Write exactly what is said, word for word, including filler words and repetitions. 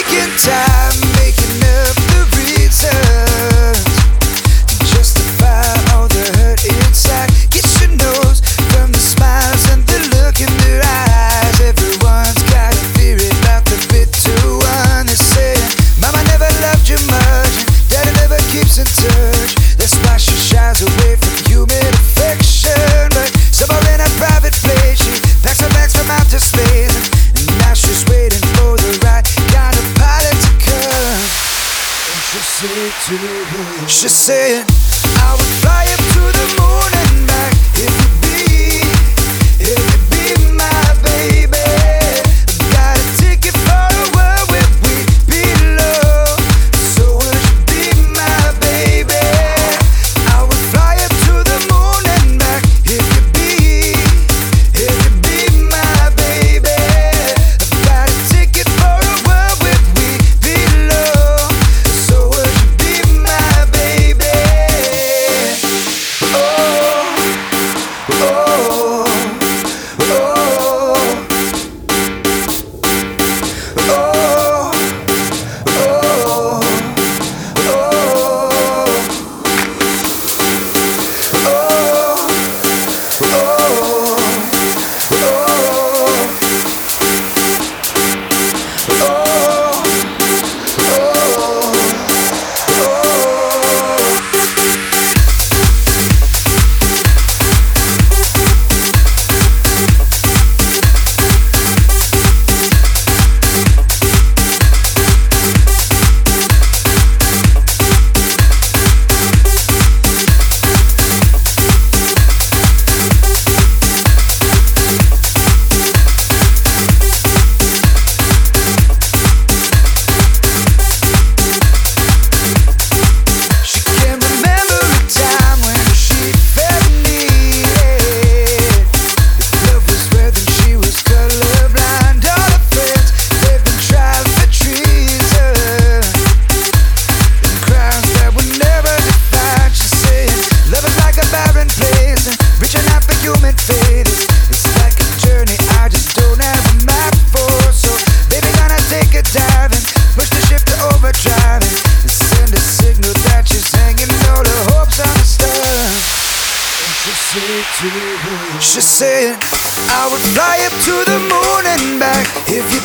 taking time, making up the reasons to justify all the hurt inside. Get your nose from the smiles and the look in their eyes. Everyone's got a theory about the bitter one. They're saying, Mama never loved you much, and Daddy never keeps in touch. That's why she shies away from human affection. But somewhere in a private place, she packs her bags from outer space, and, and now she's waiting for the right kind of pilot to come. And she'll say to you, she's saying, I would fly up to the moon and back if you be, if you be my baby. Got a ticket for a world where we belong. So would you be my baby? I would fly up to the moon and back if you be, if you be my baby. Got a ticket for a world where we belong. So would you be my baby? Oh, oh, oh, oh, oh, she's saying, I would fly up to the moon and back if you